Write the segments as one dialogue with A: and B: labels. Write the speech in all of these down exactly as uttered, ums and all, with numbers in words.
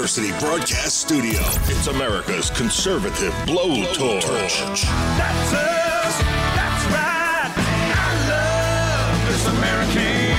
A: University Broadcast Studio. It's America's conservative blowtorch.
B: That's us. That's right. I love this American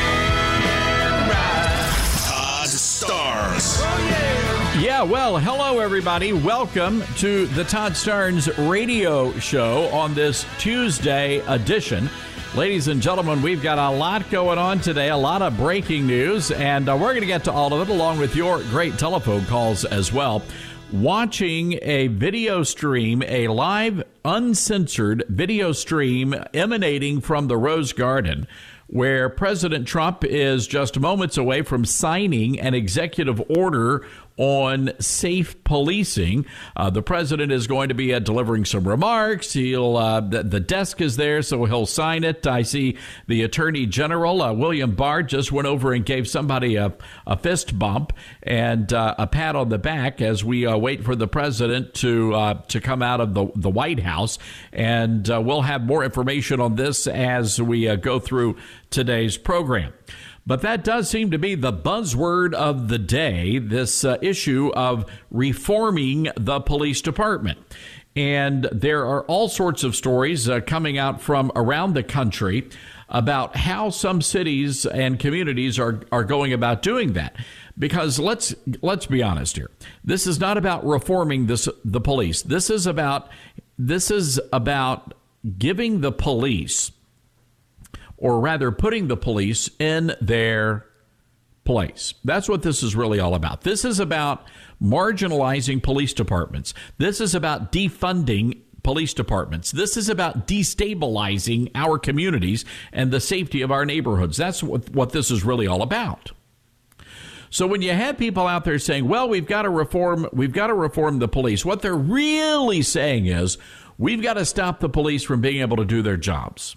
B: ride.
A: Todd Starnes.
B: Oh, yeah.
C: Yeah, well, hello, everybody. Welcome to the Todd Starnes radio show on this Tuesday edition. Ladies and gentlemen, we've got a lot going on today, a lot of breaking news, and uh, we're going to get to all of it along with your great telephone calls as well. Watching a video stream, a live, uncensored video stream emanating from the Rose Garden, where President Trump is just moments away from signing an executive order on safe policing. Uh, the president is going to be uh, delivering some remarks. He'll uh, the, the desk is there, so he'll sign it. I see the Attorney General, uh, William Barr, just went over and gave somebody a, a fist bump and uh, a pat on the back as we uh, wait for the president to uh, to come out of the, the White House. And uh, we'll have more information on this as we uh, go through today's program. But that does seem to be the buzzword of the day, this uh, issue of reforming the police department. And there are all sorts of stories uh, coming out from around the country about how some cities and communities are, are going about doing that. Because let's let's be honest here. This is not about reforming this the police. This is about this is about giving the police, or rather putting the police in their place. That's what this is really all about. This is about marginalizing police departments. This is about defunding police departments. This is about destabilizing our communities and the safety of our neighborhoods. That's what, what this is really all about. So when you have people out there saying, well, we've got to reform, we've got to reform the police, what they're really saying is we've got to stop the police from being able to do their jobs.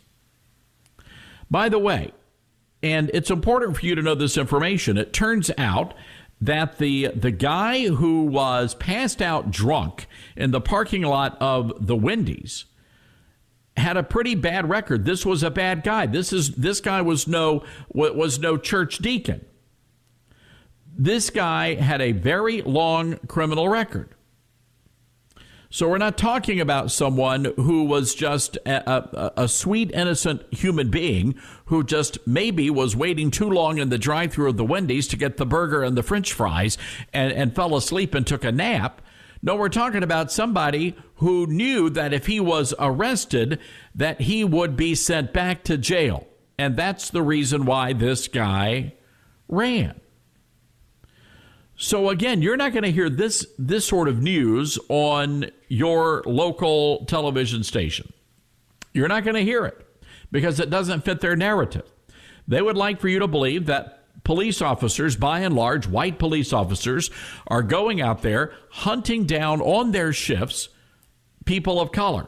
C: By the way, and it's important for you to know this information, it turns out that the the guy who was passed out drunk in the parking lot of the Wendy's had a pretty bad record. This was a bad guy. This is this guy was no was no church deacon. This guy had a very long criminal record. So we're not talking about someone who was just a, a, a sweet, innocent human being who just maybe was waiting too long in the drive-thru of the Wendy's to get the burger and the French fries and, and fell asleep and took a nap. No, we're talking about somebody who knew that if he was arrested, that he would be sent back to jail. And that's the reason why this guy ran. So, again, you're not going to hear this this sort of news on your local television station. You're not going to hear it because it doesn't fit their narrative. They would like for you to believe that police officers, by and large, white police officers, are going out there hunting down on their shifts people of color.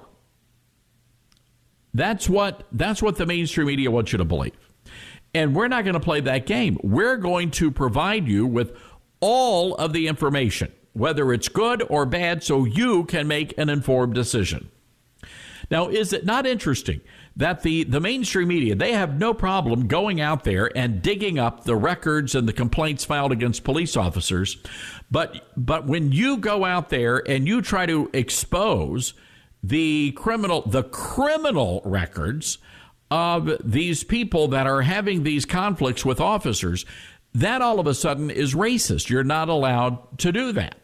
C: That's what that's what the mainstream media wants you to believe. And we're not going to play that game. We're going to provide you with all of the information, whether it's good or bad, so you can make an informed decision. Now, is it not interesting that the, the mainstream media, they have no problem going out there and digging up the records and the complaints filed against police officers, but but when you go out there and you try to expose the criminal the criminal records of these people that are having these conflicts with officers, that all of a sudden is racist. You're not allowed to do that.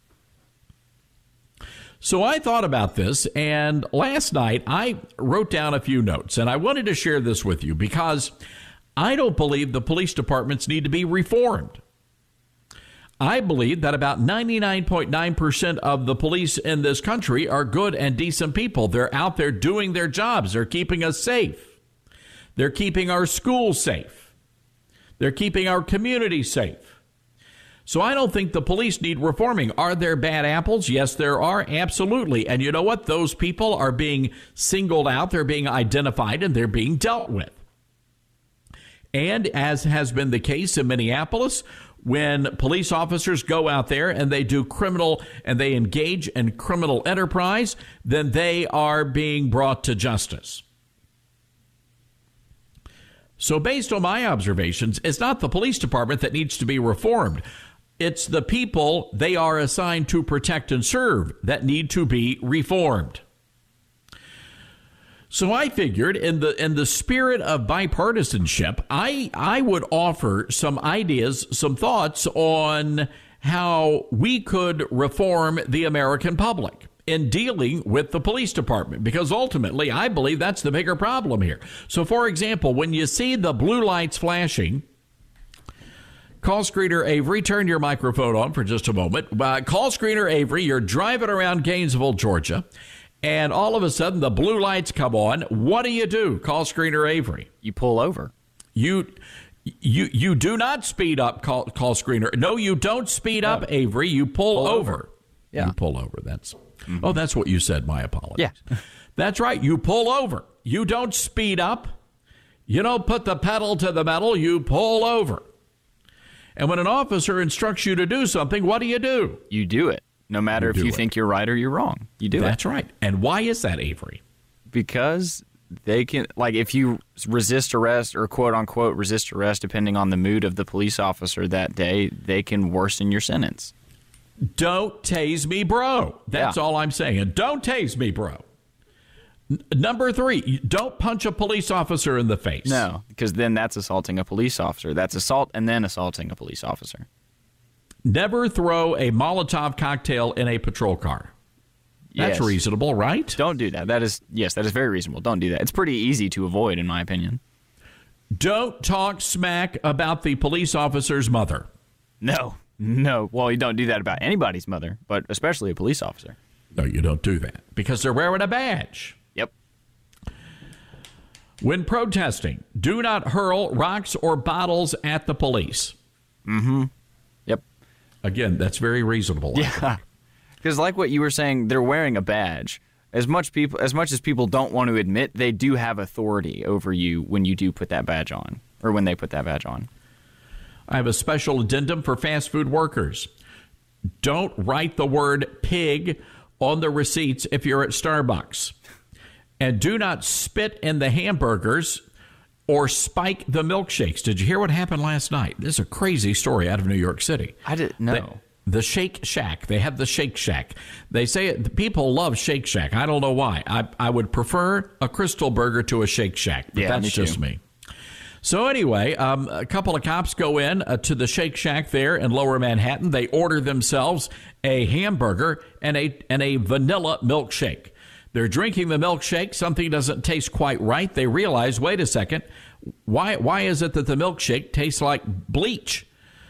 C: So I thought about this, and last night I wrote down a few notes, and I wanted to share this with you because I don't believe the police departments need to be reformed. I believe that about ninety-nine point nine percent of the police in this country are good and decent people. They're out there doing their jobs. They're keeping us safe. They're keeping our schools safe. They're keeping our community safe. So I don't think the police need reforming. Are there bad apples? Yes, there are. Absolutely. And you know what? Those people are being singled out. They're being identified and they're being dealt with. And as has been the case in Minneapolis, when police officers go out there and they do criminal and they engage in criminal enterprise, then they are being brought to justice. So based on my observations, it's not the police department that needs to be reformed. It's the people they are assigned to protect and serve that need to be reformed. So I figured in the in the spirit of bipartisanship, I I would offer some ideas, some thoughts on how we could reform the American public in dealing with the police department, because ultimately I believe that's the bigger problem here. So, for example, when you see the blue lights flashing, call screener Avery, turn your microphone on for just a moment. Uh, call screener Avery, you're driving around Gainesville, Georgia, and all of a sudden the blue lights come on. What do you do? Call screener Avery.
D: You pull over.
C: You you you do not speed up, call, call screener. No, you don't speed up, Avery. You pull, pull over. over.
D: Yeah.
C: You pull over. That's mm-hmm. Oh, that's what you said. My apologies.
D: Yeah.
C: That's right. You pull over. You don't speed up. You don't put the pedal to the metal. You pull over. And when an officer instructs you to do something, what do you do?
D: You do it. No matter you if you it. think you're right or you're wrong. You do
C: That's
D: it.
C: That's right. And why is that, Avery?
D: Because they can, like, if you resist arrest or quote unquote resist arrest, depending on the mood of the police officer that day, they can worsen your sentence.
C: Don't tase me, bro. That's yeah. all I'm saying. Don't tase me, bro. N- number three, don't punch a police officer in the face.
D: No, because then that's assaulting a police officer. That's assault and then assaulting a police officer.
C: Never throw a Molotov cocktail in a patrol car. That's yes. reasonable, right?
D: Don't do that. That is, yes, that is very reasonable. Don't do that. It's pretty easy to avoid, in my opinion.
C: Don't talk smack about the police officer's mother.
D: No, no. Well, you don't do that about anybody's mother, but especially a police officer.
C: No, you don't do that because they're wearing a badge.
D: Yep.
C: When protesting, do not hurl rocks or bottles at the police.
D: Mm-hmm. Yep.
C: Again, that's very reasonable.
D: Yeah. Because like what you were saying, they're wearing a badge. As much people, as much as people don't want to admit, they do have authority over you when you do put that badge on, or when they put that badge on.
C: I have a special addendum for fast food workers. Don't write the word pig on the receipts if you're at Starbucks. And do not spit in the hamburgers or spike the milkshakes. Did you hear what happened last night? This is a crazy story out of New York City.
D: I didn't know.
C: They, The Shake Shack. They have the Shake Shack. They say it, the people love Shake Shack. I don't know why. I, I would prefer a Crystal Burger to a Shake Shack, but
D: yeah,
C: that's
D: me
C: just me. So anyway, um, a couple of cops go in uh, to the Shake Shack there in Lower Manhattan. They order themselves a hamburger and a and a vanilla milkshake. They're drinking the milkshake. Something doesn't taste quite right. They realize, wait a second, why why is it that the milkshake tastes like bleach?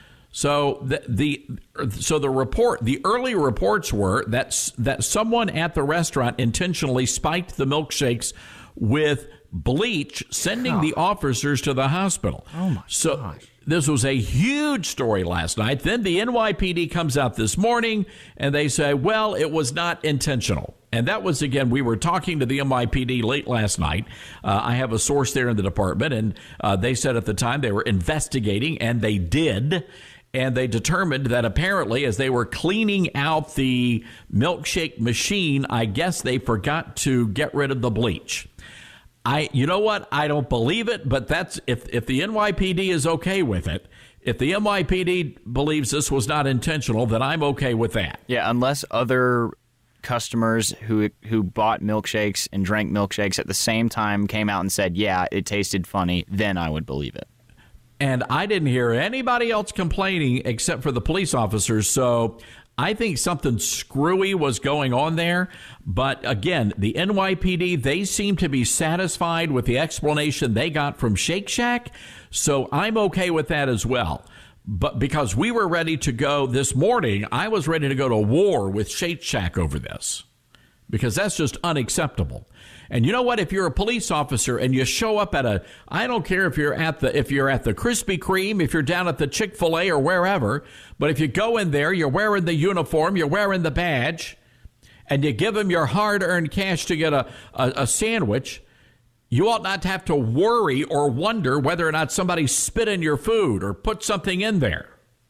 C: So the, the so the report, the early reports were that that someone at the restaurant intentionally spiked the milkshakes with bleach, sending oh. the officers to the hospital.
D: Oh my
C: so
D: gosh.
C: This was a huge story last night. Then the N Y P D comes out this morning and they say, well, it was not intentional. And that was, again, we were talking to the N Y P D late last night. Uh, I have a source there in the department, and uh, they said at the time they were investigating, and they did. And they determined that apparently as they were cleaning out the milkshake machine, I guess they forgot to get rid of the bleach. I, you know what? I don't believe it, but that's if, if the N Y P D is okay with it, if the N Y P D believes this was not intentional, then I'm okay with that.
D: Yeah, unless other customers who who bought milkshakes and drank milkshakes at the same time came out and said, yeah, it tasted funny, then I would believe it.
C: And I didn't hear anybody else complaining except for the police officers. So I think something screwy was going on there. But again, the N Y P D, they seem to be satisfied with the explanation they got from Shake Shack. So I'm okay with that as well. But because we were ready to go this morning, I was ready to go to war with Shake Shack over this, because that's just unacceptable. And you know what? If you're a police officer and you show up at a, I don't care if you're at the if you're at the Krispy Kreme, if you're down at the Chick-fil-A or wherever, but if you go in there, you're wearing the uniform, you're wearing the badge, and you give them your hard-earned cash to get a, a, a sandwich, you ought not to have to worry or wonder whether or not somebody spit in your food or put something in there.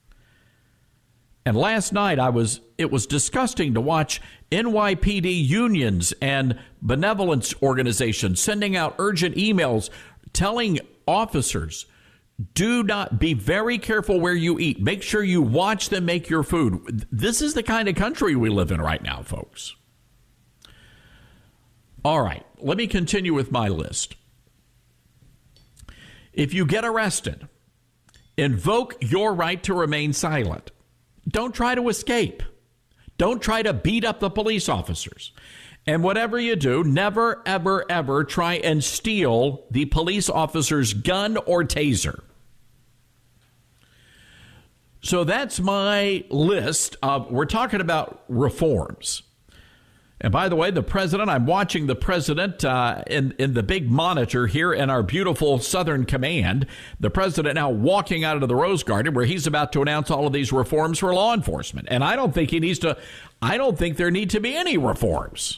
C: And last night, I was it was disgusting to watch N Y P D unions and benevolence organizations sending out urgent emails telling officers, Do not be very careful where you eat. Make sure you watch them make your food. This is the kind of country we live in right now, folks. All right, let me continue with my list. If you get arrested, invoke your right to remain silent. Don't try to escape. Don't try to beat up the police officers. And whatever you do, never, ever, ever try and steal the police officer's gun or taser. So that's my list of, we're talking about reforms. And by the way, the president, I'm watching the president uh, in, in the big monitor here in our beautiful Southern Command. The president now walking out of the Rose Garden where he's about to announce all of these reforms for law enforcement. And I don't think he needs to, I don't think there need to be any reforms.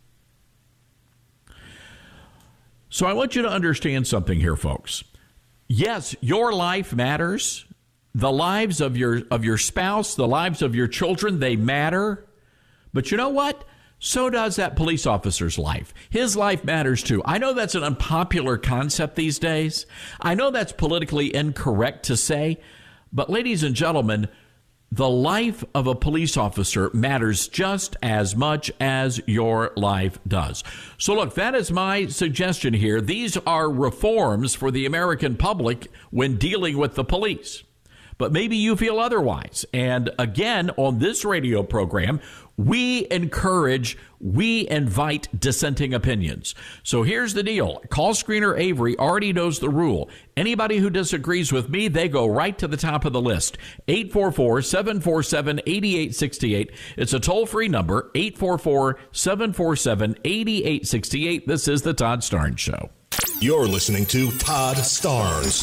C: So I want you to understand something here, folks. Yes, your life matters. The lives of your of your spouse, the lives of your children, they matter. But you know what? So does that police officer's life. His life matters too. I know that's an unpopular concept these days. I know that's politically incorrect to say. But ladies and gentlemen, the life of a police officer matters just as much as your life does. So look, that is my suggestion here. These are reforms for the American public when dealing with the police. But maybe you feel otherwise. And again, on this radio program, we encourage, we invite dissenting opinions. So here's the deal. Call screener Avery already knows the rule. Anybody who disagrees with me, they go right to the top of the list. eight four four, seven four seven, eight eight six eight. It's a toll-free number, eight four four, seven four seven, eight eight six eight. This is the Todd Starnes Show.
A: You're listening to Todd Starnes.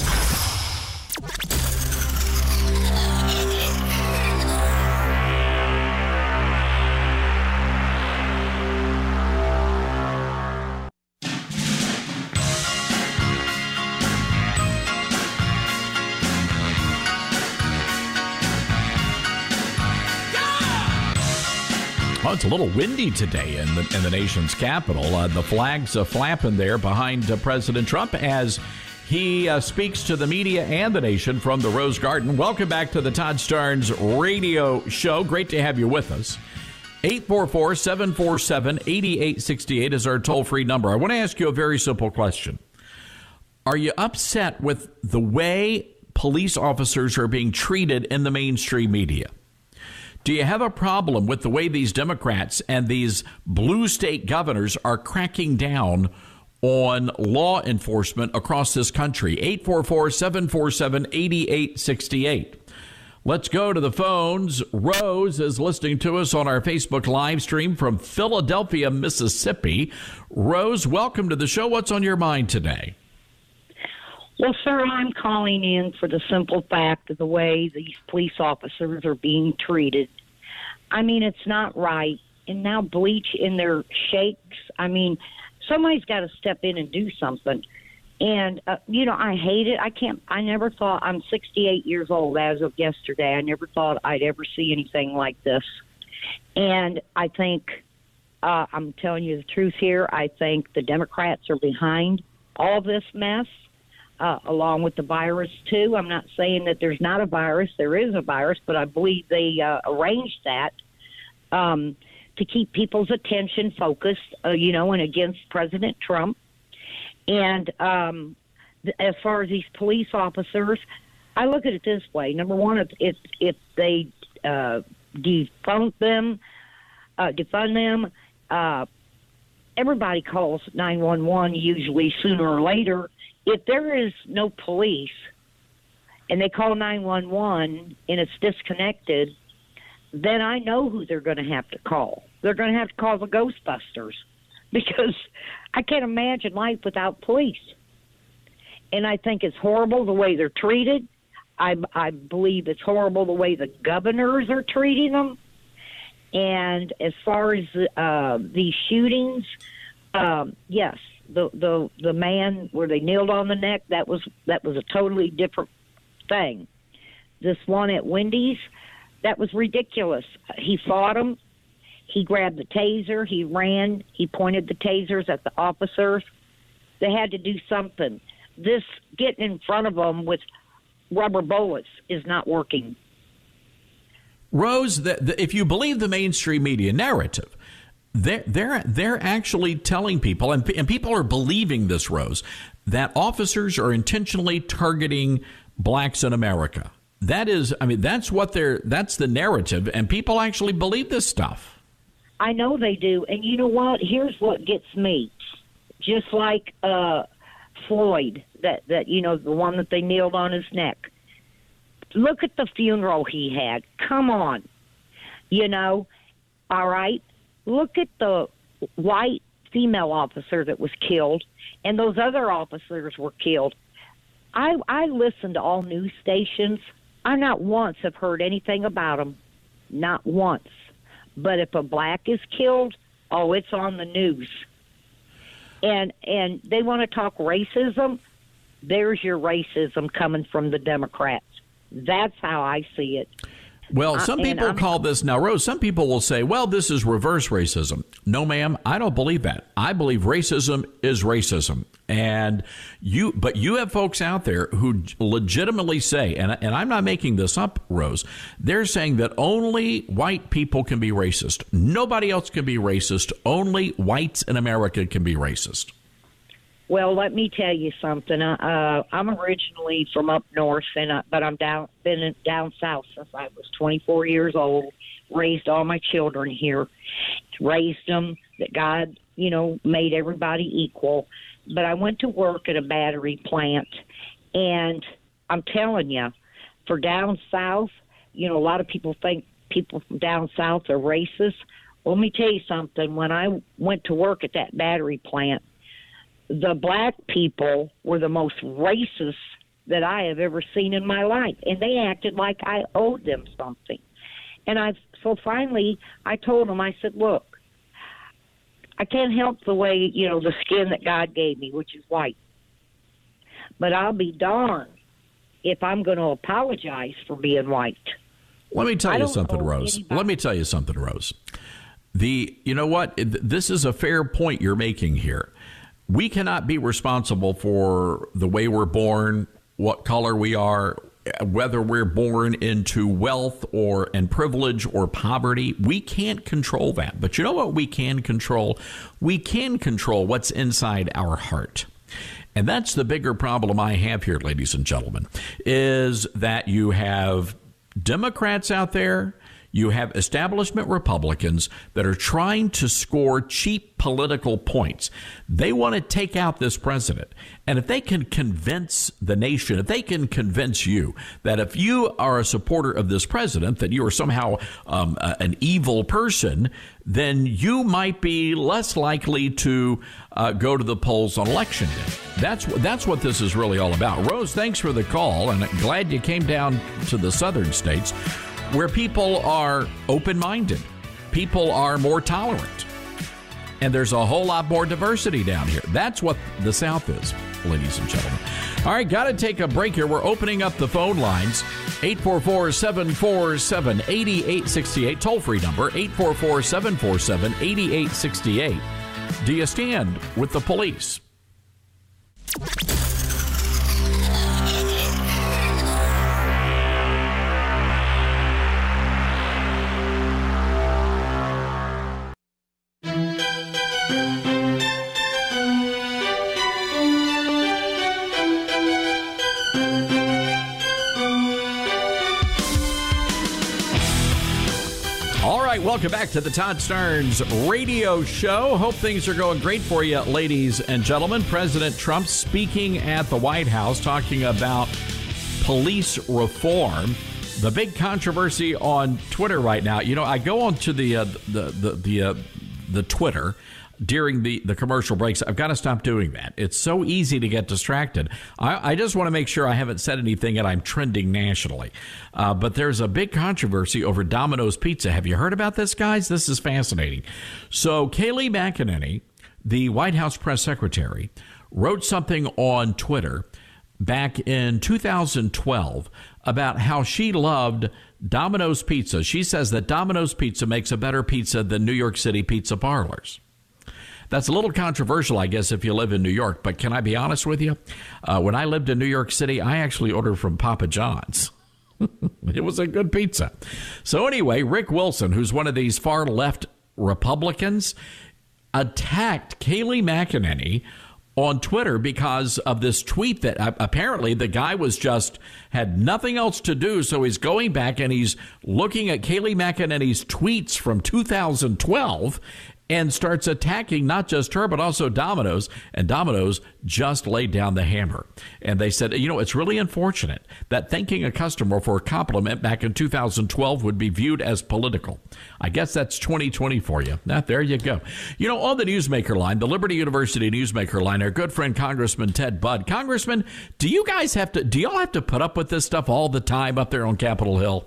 C: Well, it's a little windy today in the, in the nation's capital. Uh, the flags uh, flapping there behind uh, President Trump as he uh, speaks to the media and the nation from the Rose Garden. Welcome back to the Todd Starnes radio show. Great to have you with us. eight four four, seven four seven, eight eight six eight is our toll-free number. I want to ask you a very simple question. Are you upset with the way police officers are being treated in the mainstream media? Do you have a problem with the way these Democrats and these blue state governors are cracking down on law enforcement across this country? eight four four, seven four seven, eight eight six eight. Let's go to the phones. Rose is listening to us on our Facebook live stream from Philadelphia, Mississippi. Rose, welcome to the show. What's on your mind today?
E: Well, sir, I'm calling in for the simple fact of the way these police officers are being treated. I mean, it's not right. And now bleach in their shakes. I mean, somebody's got to step in and do something. And, uh, you know, I hate it. I can't, I never thought, I'm sixty-eight years old as of yesterday. I never thought I'd ever see anything like this. And I think, uh, I'm telling you the truth here, I think the Democrats are behind all this mess. Uh, along with the virus, too. I'm not saying that there's not a virus. There is a virus, but I believe they uh, arranged that um, to keep people's attention focused, uh, you know, and against President Trump. And um, th- as far as these police officers, I look at it this way. Number one, if, if, if they uh, defund them, uh, defund them, uh, everybody calls nine one one usually sooner or later. If there is no police and they call nine one one and it's disconnected, then I know who they're going to have to call. They're going to have to call the Ghostbusters because I can't imagine life without police. And I think it's horrible the way they're treated. I, I believe it's horrible the way the governors are treating them. And as far as uh, these shootings, um, yes, the, the the man where they kneeled on the neck, that was that was a totally different thing. This one at Wendy's, that was ridiculous. He fought him. He grabbed the taser. He ran. He pointed the tasers at the officers. They had to do something. This getting in front of them with rubber bullets is not working.
C: Rose, the, the, if you believe the mainstream media narrative, they're, they're, they're actually telling people, and, and people are believing this, Rose, that officers are intentionally targeting blacks in America. That is, I mean, that's what they're, that's the narrative, and people actually believe this stuff.
E: I know they do. And you know what? Here's what gets me. Just like uh, Floyd, that, that, you know, the one that they kneeled on his neck. Look at the funeral he had. Come on. You know, all right? Look at the white female officer that was killed, and those other officers were killed. I, I listen to all news stations. I not once have heard anything about them. Not once. But if a black is killed, oh, it's on the news. And and they want to talk racism. There's your racism coming from the Democrats. That's how I see it.
C: Well, some people call this, now, Rose, some people will say, well, this is reverse racism. No, ma'am, I don't believe that. I believe racism is racism. And you, but you have folks out there who legitimately say, and, and I'm not making this up, Rose, they're saying that only white people can be racist. Nobody else can be racist. Only whites in America can be racist.
E: Well, let me tell you something. Uh, I'm originally from up north, and uh, but I'm down been in, down south since I was twenty-four years old. Raised all my children here, raised them that God, you know, made everybody equal. But I went to work at a battery plant, and I'm telling you, for down south, you know, a lot of people think people from down south are racist. Well, let me tell you something. When I went to work at that battery plant, the black people were the most racist that I have ever seen in my life, and they acted like I owed them something. And I, so finally, I told them, I said, look, I can't help the way, you know, the skin that God gave me, which is white. But I'll be darned if I'm going to apologize for being white.
C: Let me tell you something, Rose.
E: Anybody.
C: Let me tell you something, Rose. The, you know what? This is a fair point you're making here. We cannot be responsible for the way we're born, what color we are, whether we're born into wealth or and privilege or poverty. We can't control that. But you know what we can control? We can control what's inside our heart. And that's the bigger problem I have here, ladies and gentlemen, is that you have Democrats out there, you have establishment Republicans that are trying to score cheap political points. They want to take out this president. And if they can convince the nation, if they can convince you that if you are a supporter of this president, that you are somehow um, uh, an evil person, then you might be less likely to uh, go to the polls on election day. That's, that's what this is really all about. Rose, thanks for the call, and I'm glad you came down to the southern states, where people are open-minded, people are more tolerant, and there's a whole lot more diversity down here. That's what the South is, ladies and gentlemen. All right, got to take a break here. We're opening up the phone lines. eight four four, seven four seven, eight eight six eight, toll-free number, eight four four, seven four seven, eight eight six eight. Do you stand with the police? Welcome back to the Todd Starnes radio show. Hope things are going great for you, ladies and gentlemen. President Trump speaking at the White House, talking about police reform. The big controversy on Twitter right now. You know, I go onto the uh, the the the, uh, the Twitter during the, the commercial breaks. I've got to stop doing that. It's so easy to get distracted. I, I just want to make sure I haven't said anything and I'm trending nationally. Uh, but there's a big controversy over Domino's Pizza. Have you heard about this, guys? This is fascinating. So Kayleigh McEnany, the White House press secretary, wrote something on Twitter back in two thousand twelve about how she loved Domino's Pizza. She says that Domino's Pizza makes a better pizza than New York City pizza parlors. That's a little controversial, I guess, if you live in New York. But can I be honest with you? Uh, when I lived in New York City, I actually ordered from Papa John's. It was a good pizza. So anyway, Rick Wilson, who's one of these far left Republicans, attacked Kayleigh McEnany on Twitter because of this tweet that uh, apparently the guy was just had nothing else to do. So he's going back and he's looking at Kayleigh McEnany's tweets from two thousand twelve and starts attacking not just her, but also Domino's. And Domino's just laid down the hammer. And they said, you know, it's really unfortunate that thanking a customer for a compliment back in two thousand twelve would be viewed as political. I guess that's twenty twenty for you. Now, there you go. You know, on the Newsmaker line, the Liberty University Newsmaker line, our good friend Congressman Ted Budd. Congressman, do you guys have to, do y'all have to put up with this stuff all the time up there on Capitol Hill?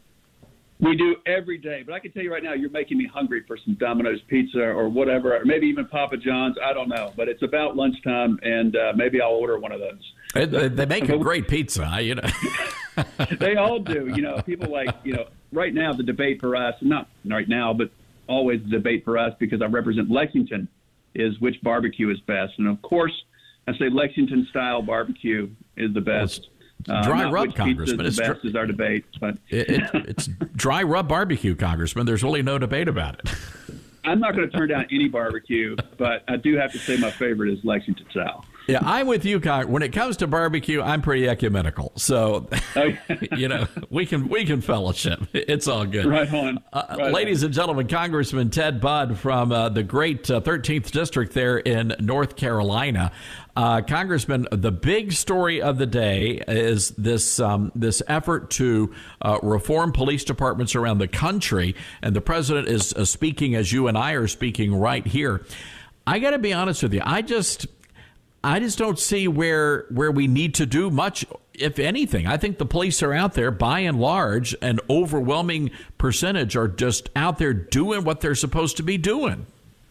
F: We do every day, but I can tell you right now, you're making me hungry for some Domino's pizza or whatever, or maybe even Papa John's. I don't know, but it's about lunchtime, and uh, maybe I'll order one of those.
C: They, they make a great pizza, you know.
F: They all do. You know, people like, you know, right now the debate for us, not right now, but always the debate for us, because I represent Lexington, is which barbecue is best. And of course, I say Lexington-style barbecue is the best.
C: Uh, dry
F: uh,
C: rub, Congressman.
F: It's the best is our debate, but
C: it, it, it's dry rub barbecue, Congressman. There's really no debate about it.
F: I'm not going to turn down any barbecue, but I do have to say my favorite is Lexington style.
C: Yeah, I'm with you, Con. When it comes to barbecue, I'm pretty ecumenical. So, oh, you know, we can we can fellowship. It's all good.
F: Right on.
C: Uh,
F: right
C: ladies
F: on.
C: and gentlemen, Congressman Ted Budd from uh, the great uh, thirteenth District there in North Carolina. Uh, Congressman, the big story of the day is this um, this effort to uh, reform police departments around the country, and the president is uh, speaking as you and I are speaking right here. I got to be honest with you. I just I just don't see where where we need to do much, if anything. I think the police are out there, by and large, an overwhelming percentage are just out there doing what they're supposed to be doing.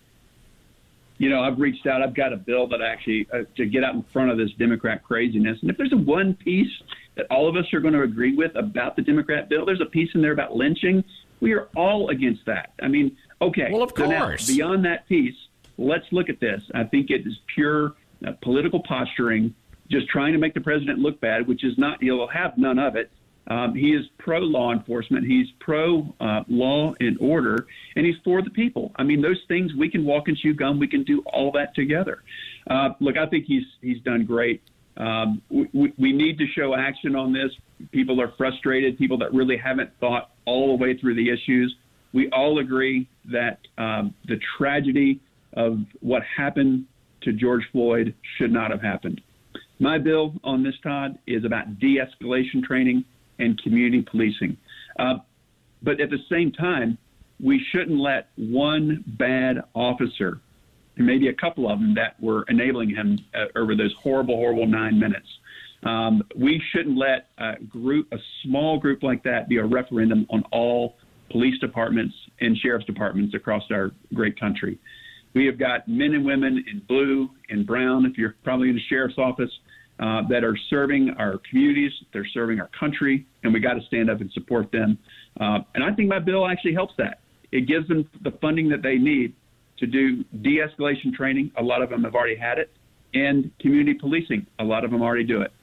F: You know, I've reached out. I've got a bill that actually uh, to get out in front of this Democrat craziness. And if there's a one piece that all of us are going to agree with about the Democrat bill, there's a piece in there about lynching. We are all against that. I mean, okay.
C: Well, of
F: so now,
C: course.
F: beyond that piece, let's look at this. I think it is pure uh, political posturing, just trying to make the president look bad, which is not, he'll have none of it. Um, he is pro-law enforcement. He's pro-law uh, and order, and he's for the people. I mean, those things, we can walk and chew gum. We can do all that together. Uh, look, I think he's he's done great. Um, we, we need to show action on this. People are frustrated, people that really haven't thought all the way through the issues. We all agree that um, the tragedy of what happened to George Floyd should not have happened. My bill on this, Todd, is about de-escalation training and community policing. Uh, but at the same time, we shouldn't let one bad officer, and maybe a couple of them that were enabling him uh, over those horrible, horrible nine minutes. Um, we shouldn't let a group, a small group like that, be a referendum on all police departments and sheriff's departments across our great country. We have got men and women in blue and brown, if you're probably in the sheriff's office, Uh, that are serving our communities, they're serving our country, and we got to stand up and support them. Uh, and I think my bill actually helps that. It gives them the funding that they need to do de-escalation training. A lot of them have already had it, and community policing. A lot of them already do it.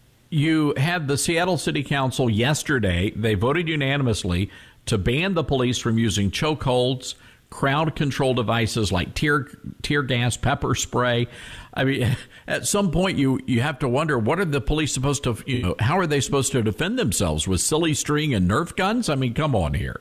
C: You had the Seattle City Council yesterday. They voted unanimously to ban the police from using chokeholds, crowd control devices like tear tear gas, pepper spray. I mean, at some point you, you have to wonder, what are the police supposed to, you know, how are they supposed to defend themselves, with silly string and Nerf guns? I mean, come on here.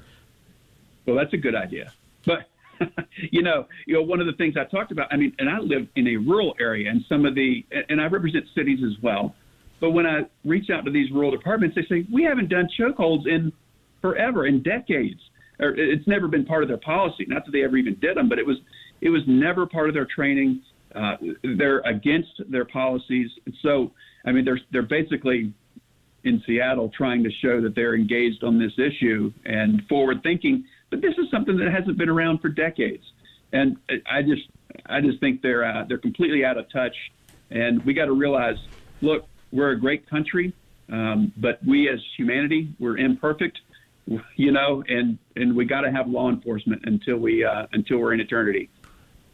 F: Well, that's a good idea. But, you know, you know, one of the things I talked about, I mean, and I live in a rural area, and some of the, and I represent cities as well. But when I reach out to these rural departments, they say, we haven't done chokeholds in forever, in decades. Or it's never been part of their policy. Not that they ever even did them, but it was it was never part of their training. Uh, they're against their policies. So, I mean, they're they're basically in Seattle trying to show that they're engaged on this issue and forward thinking. But this is something that hasn't been around for decades. And I just I just think they're uh, they're completely out of touch. And we got to realize, look, we're a great country, um, but we as humanity, we're imperfect. You know, and, and we got to have law enforcement until we uh, until we're in eternity.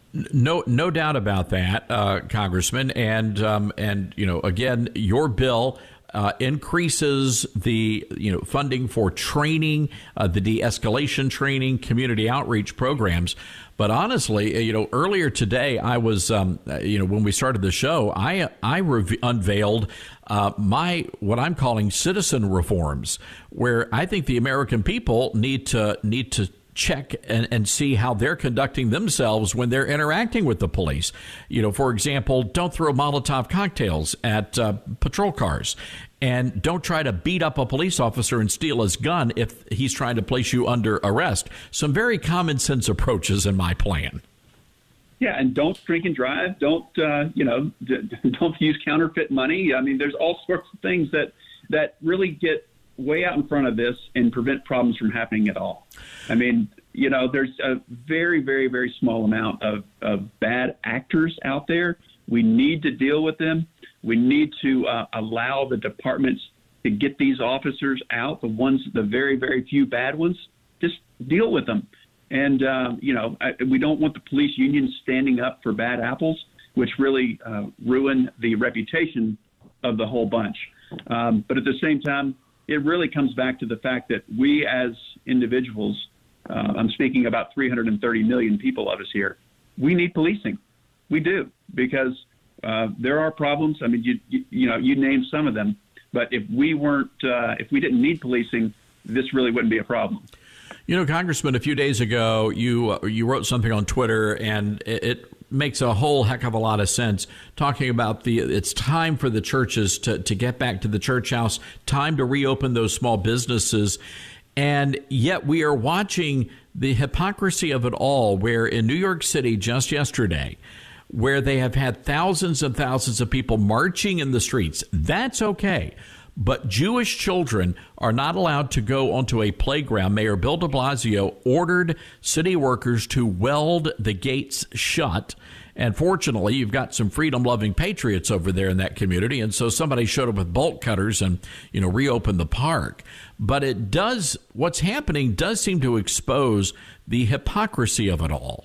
C: No, no doubt about that, uh, Congressman. And um, and you know, again, your bill uh, increases the you know funding for training, uh, the de-escalation training, community outreach programs. But honestly, you know, earlier today, I was, um, you know, when we started the show, I I rev- unveiled uh, my what I'm calling citizen reforms, where I think the American people need to need to. check and, and see how they're conducting themselves when they're interacting with the police. You know, for example, don't throw Molotov cocktails at uh, patrol cars, and don't try to beat up a police officer and steal his gun if he's trying to place you under arrest. Some very common sense approaches in my plan.
F: Yeah, and don't drink and drive. Don't, uh, you know, d- don't use counterfeit money. I mean, there's all sorts of things that, that really get way out in front of this and prevent problems from happening at all. I mean, you know, there's a very, very, very small amount of, of bad actors out there. We need to deal with them. We need to uh, allow the departments to get these officers out, the ones, the very, very few bad ones, just deal with them. And, uh, you know, I, we don't want the police unions standing up for bad apples, which really uh, ruin the reputation of the whole bunch. Um, but at the same time, it really comes back to the fact that we as individuals, uh, I'm speaking about three hundred thirty million people of us here, we need policing. We do, because uh, there are problems. I mean, you, you, you know, you named some of them, but if we weren't, uh, if we didn't need policing, this really wouldn't be a problem.
C: You know, Congressman, a few days ago, you uh, you wrote something on Twitter, and it, it makes a whole heck of a lot of sense, talking about the it's time for the churches to, to get back to the church house, time to reopen those small businesses. And yet we are watching the hypocrisy of it all, where in New York City just yesterday, where they have had thousands and thousands of people marching in the streets. That's okay. But Jewish children are not allowed to go onto a playground. Mayor Bill de Blasio ordered city workers to weld the gates shut. And fortunately, you've got some freedom-loving patriots over there in that community. And so somebody showed up with bolt cutters and, you know, reopened the park. But it does, what's happening does seem to expose the hypocrisy of it all.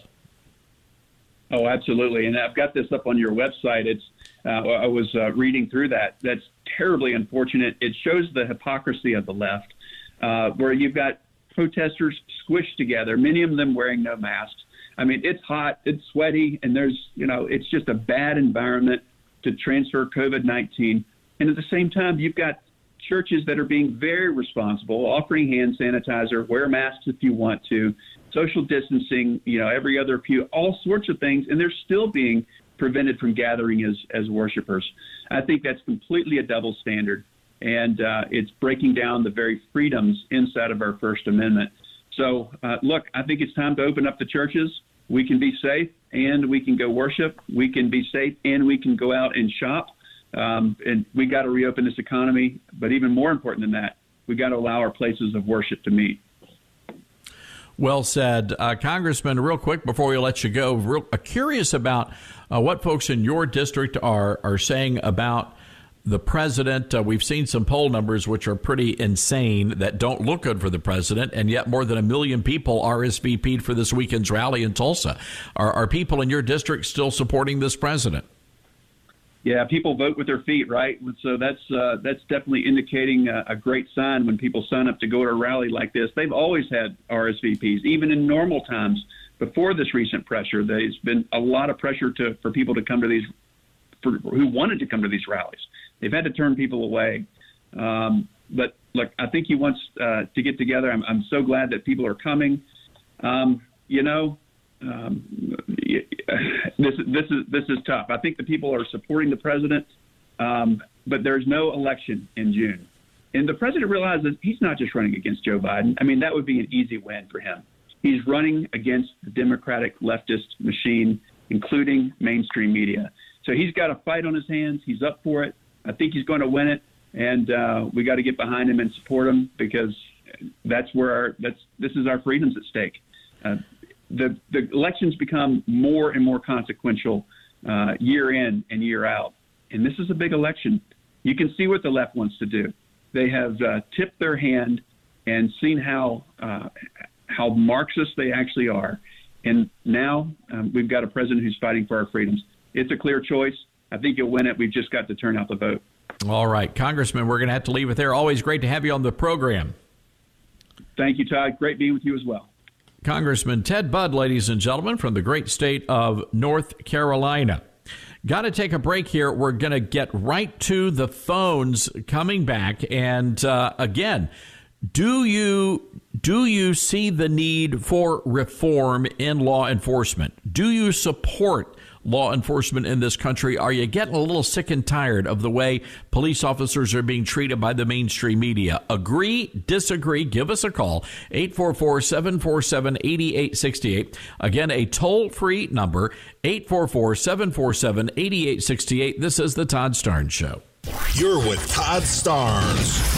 F: Oh, absolutely. And I've got this up on your website. It's uh, I was uh, reading through that. That's terribly unfortunate. It shows the hypocrisy of the left, uh, where you've got protesters squished together, many of them wearing no masks. I mean, it's hot, it's sweaty, and there's, you know, it's just a bad environment to transfer COVID nineteen. And at the same time, you've got churches that are being very responsible, offering hand sanitizer, wear masks if you want to, social distancing, you know, every other pew, all sorts of things, and they're still being prevented from gathering as, as worshipers. I think that's completely a double standard, and uh, it's breaking down the very freedoms inside of our First Amendment. So, uh, look, I think it's time to open up the churches. We can be safe, and we can go worship. We can be safe, and we can go out and shop. Um, and we got to reopen this economy. But even more important than that, we got to allow our places of worship to meet.
C: Well said. Uh, Congressman, real quick before we let you go, real uh, curious about uh, what folks in your district are, are saying about the president. Uh, we've seen some poll numbers which are pretty insane that don't look good for the president, and yet more than a million people R S V P'd for this weekend's rally in Tulsa. Are, are people in your district still supporting this president?
F: Yeah, people vote with their feet, right? So that's uh, that's definitely indicating a, a great sign when people sign up to go to a rally like this. They've always had R S V Ps, even in normal times before this recent pressure. There's been a lot of pressure to for people to come to these, for, who wanted to come to these rallies. They've had to turn people away. Um, but look, I think he wants uh, to get together. I'm, I'm so glad that people are coming. Um, you know, um, this this is this is tough. I think the people are supporting the president, um, but there's no election in June, and the president realizes he's not just running against Joe Biden. I mean, that would be an easy win for him. He's running against the Democratic leftist machine, including mainstream media. So he's got a fight on his hands. He's up for it. I think he's going to win it, and uh, we got to get behind him and support him, because that's where our that's this is our freedoms at stake. Uh, the the elections become more and more consequential uh, year in and year out, and this is a big election. You can see what the left wants to do. They have uh, tipped their hand and seen how uh, how Marxist they actually are, And now um, we've got a president who's fighting for our freedoms. It's a clear choice. I think you'll win it. We've just got to turn out the vote.
C: All right, Congressman, we're going to have to leave it there. Always great to have you on the program.
F: Thank you, Todd. Great being with you as well.
C: Congressman Ted Budd, ladies and gentlemen, from the great state of North Carolina. Got to take a break here. We're going to get right to the phones coming back. And uh, again, do you do you see the need for reform in law enforcement? Do you support law enforcement in this country? Are you getting a little sick and tired of the way police officers are being treated by the mainstream media? Agree, disagree? Give us a call, eight four four, seven four seven, eight eight six eight. Again, a toll-free number, eight four four, seven four seven, eight eight six eight. This is the Todd Starnes Show.
A: You're with Todd Starnes.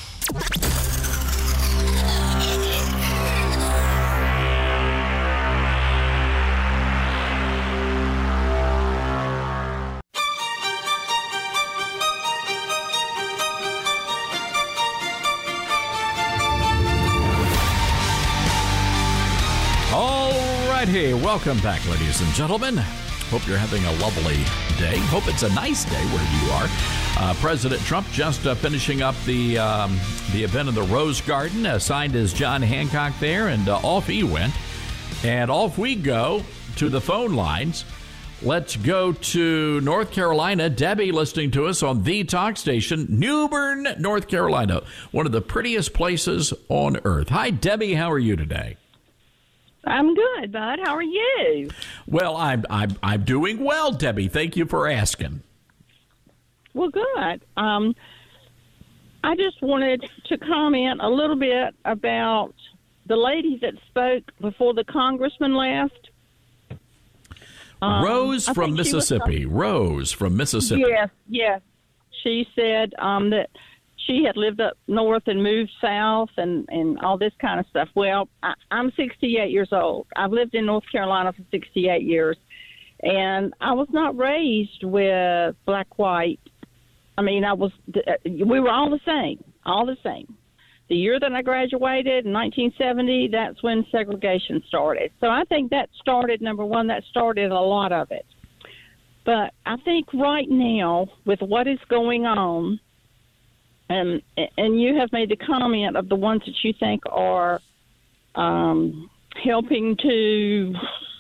C: Hey, welcome back, ladies and gentlemen. Hope you're having a lovely day. Hope it's a nice day where you are. Uh, President Trump just uh, finishing up the um, the event in the Rose Garden, uh, signed as John Hancock there, and uh, off he went. And off we go to the phone lines. Let's go to North Carolina. Debbie listening to us on the talk station, New Bern, North Carolina, one of the prettiest places on earth. Hi, Debbie. How are you today?
G: I'm good, Bud. How are you?
C: Well, I'm I'm I'm doing well, Debbie. Thank you for asking.
G: Well, good. Um, I just wanted to comment a little bit about the lady that spoke before the congressman left. Um,
C: Rose from Mississippi. Was, Rose from Mississippi.
G: Yes, yes. She said um, that she had lived up north and moved south and, and all this kind of stuff. Well, I, I'm sixty-eight years old. I've lived in North Carolina for sixty-eight years, and I was not raised with black, white. I mean, I was. We were all the same, all the same. The year that I graduated in nineteen seventy, that's when segregation started. So I think that started, number one, that started a lot of it. But I think right now, with what is going on, And and you have made the comment of the ones that you think are um, helping to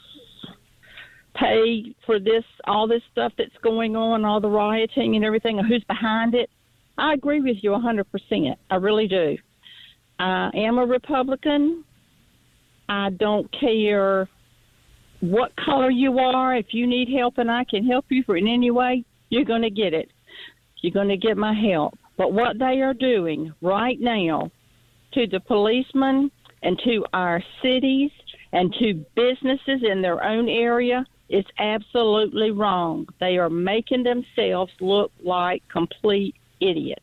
G: pay for this, all this stuff that's going on, all the rioting and everything, and who's behind it. I agree with you one hundred percent. I really do. I am a Republican. I don't care what color you are. If you need help and I can help you for in any way, you're going to get it. You're going to get my help. But what they are doing right now to the policemen and to our cities and to businesses in their own area is absolutely wrong. They are making themselves look like complete idiots.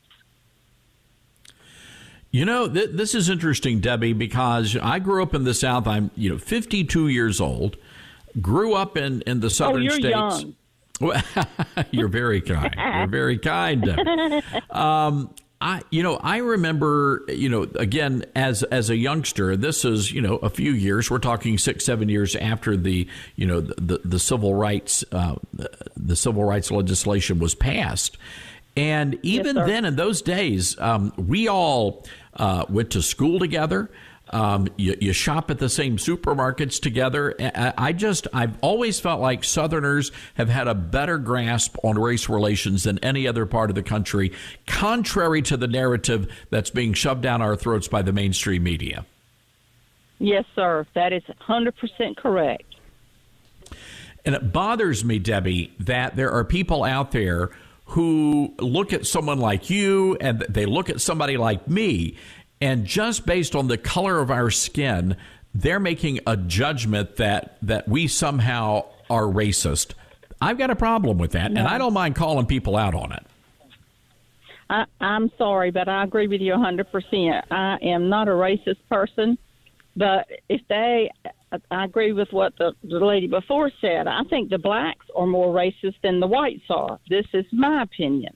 C: You know, th- this is interesting, Debbie, because I grew up in the South. I'm, you know, fifty-two years old, grew up in, in the southern
G: oh, you're
C: states.
G: Young.
C: Well, you're very kind. You're very kind, Debbie. Um, I, you know, I remember, you know, again, as as a youngster, this is, you know, a few years. We're talking six, seven years after the, you know, the the, the civil rights, uh, the civil rights legislation was passed. And even
G: yes,
C: then, in those days, um, we all uh, went to school together. Um, you, you shop at the same supermarkets together. I, I just, I've always felt like Southerners have had a better grasp on race relations than any other part of the country, contrary to the narrative that's being shoved down our throats by the mainstream media.
G: Yes, sir. That is one hundred percent correct.
C: And it bothers me, Debbie, that there are people out there who look at someone like you and they look at somebody like me, and just based on the color of our skin, they're making a judgment that, that we somehow are racist. I've got a problem with that, no. and I don't mind calling people out on it.
G: I, I'm sorry, but I agree with you one hundred percent. I am not a racist person, but if they, I agree with what the, the lady before said. I think the blacks are more racist than the whites are. This is my opinion.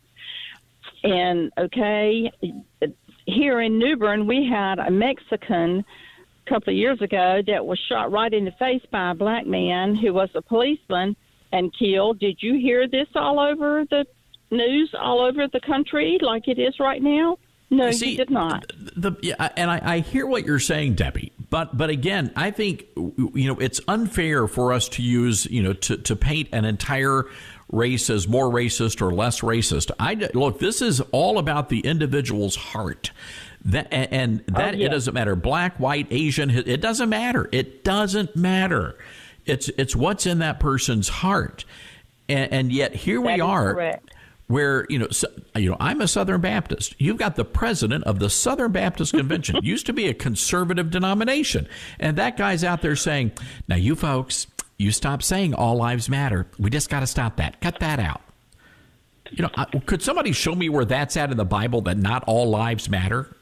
G: And, okay, here in New Bern, we had a Mexican a couple of years ago that was shot right in the face by a black man who was a policeman and killed. Did you hear this all over the news, all over the country like it is right now? No,
C: See,
G: you did not.
C: The, the, yeah, and I, I hear what you're saying, Debbie. But but again, I think, you know, it's unfair for us to use, you know, to, to paint an entire race as more racist or less racist. I look, this is all about the individual's heart. That and that oh, yeah. It doesn't matter, black, white, Asian. It doesn't matter. It doesn't matter. It's it's what's in that person's heart. And, and yet here
G: that
C: we are.
G: Correct.
C: Where, you know, so, you know, I'm a Southern Baptist. You've got the president of the Southern Baptist Convention. Used to be a conservative denomination. And that guy's out there saying, now, you folks, you stop saying all lives matter. We just got to stop that. Cut that out. You know, I, could somebody show me where that's at in the Bible, that not all lives matter?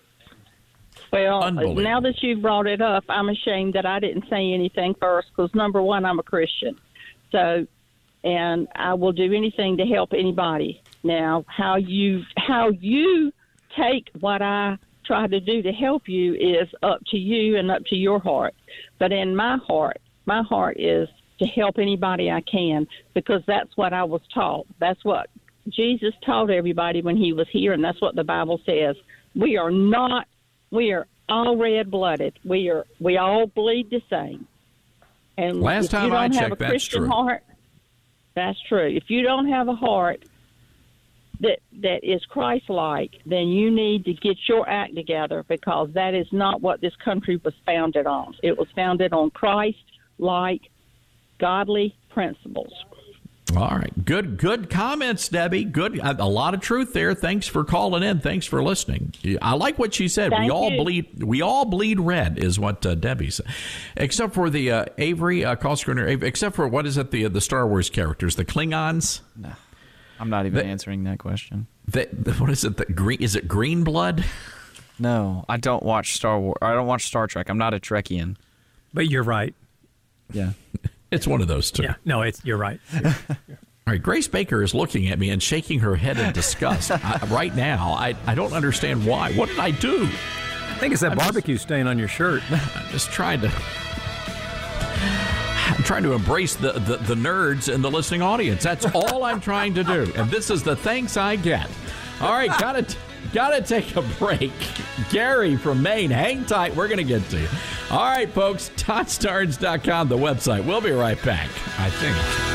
G: Well, now that you've brought it up, I'm ashamed that I didn't say anything first because, number one, I'm a Christian. So, and I will do anything to help anybody. Now, how you how you take what I try to do to help you is up to you and up to your heart. But in my heart, my heart is to help anybody I can because that's what I was taught. That's what Jesus taught everybody when he was here, and that's what the Bible says. We are not, we are all red-blooded. We are we all bleed the same. And
C: last
G: if
C: time
G: you don't
C: I
G: have
C: checked,
G: a
C: that's
G: Christian
C: true.
G: Heart, that's true. If you don't have a heart that that is Christ-like, then you need to get your act together because that is not what this country was founded on. It was founded on Christ-like, godly principles.
C: All right. Good good comments, Debbie. Good. A lot of truth there. Thanks for calling in. Thanks for listening. I like what she said.
G: Thank
C: we all
G: you.
C: bleed we all bleed red is what uh, Debbie said. Except for the uh, Avery, uh, call screener, Avery, except for, what is it, the the Star Wars characters, the Klingons?
D: No. I'm not even
C: the,
D: answering that question.
C: The, the, what is it? The green, is it green blood?
D: No, I don't watch Star Wars. I don't watch Star Trek. I'm not a Trekkian.
H: But you're right.
D: Yeah.
C: It's one of those two.
H: Yeah. No, it's you're right. You're, you're.
C: All right, Grace Baker is looking at me and shaking her head in disgust. I, right now, I, I don't understand why. What did I do?
H: I think it's that I'm barbecue just, stain on your shirt.
C: I'm just trying to... I'm trying to embrace the, the, the nerds in the listening audience. That's all I'm trying to do. And this is the thanks I get. All right, gotta, gotta take a break. Gary from Maine, hang tight. We're going to get to you. All right, folks, Todd Starnes dot com, the website. We'll be right back, I think.